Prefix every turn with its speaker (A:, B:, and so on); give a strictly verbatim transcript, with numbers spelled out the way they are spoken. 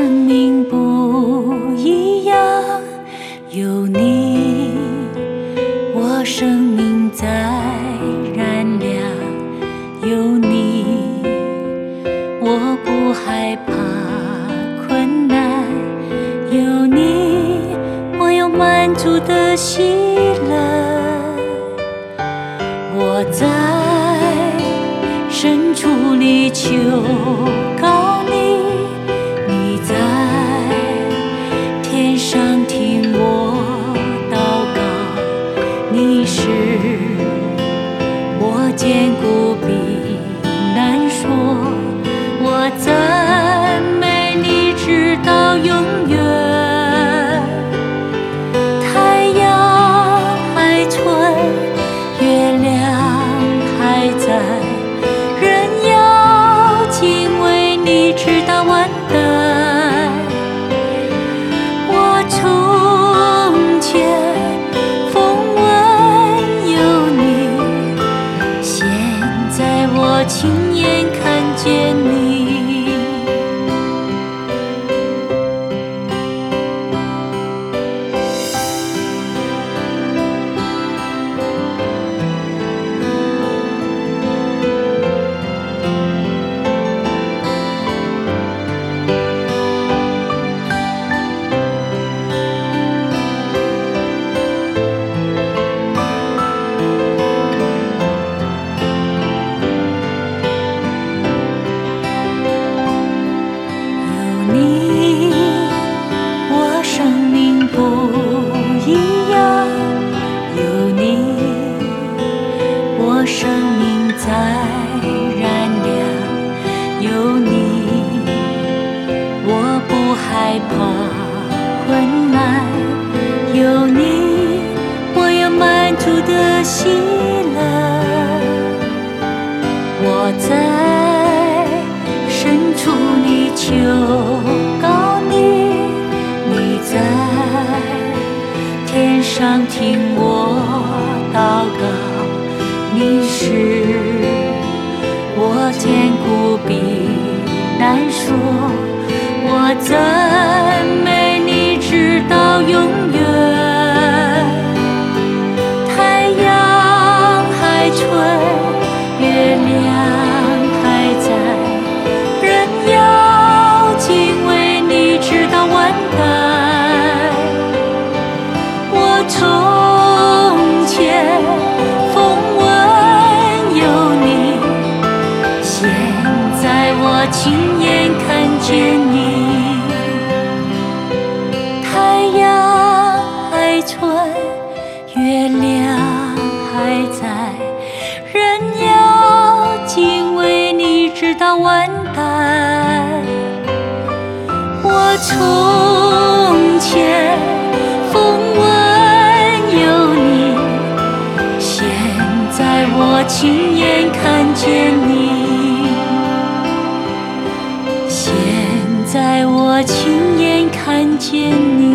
A: 生命不一样，有你，我生命在燃亮，有你，我不害怕困难，有你，我有满足的喜乐。我在深处里求告你，你在天上听我祷告，你是我坚固避难所，我赞美你直到永远。太阳还存，月亮还在，人要敬畏你直到万代。我从前风闻有你，现在我亲眼看见你。你，我生命不一样，有你，我生命在燃亮，有你，我不害怕困难，有你，我有满足的喜乐。我在深处里求告你，你在天上听我祷告，你是我坚固避难所，我赞美你直到永远。太阳还存，月亮还在，从前风闻有你，现在我亲眼看见你。太阳还存，月亮还在，人要敬畏你直到万代。我从前风闻我亲眼看见你，现在我亲眼看见你。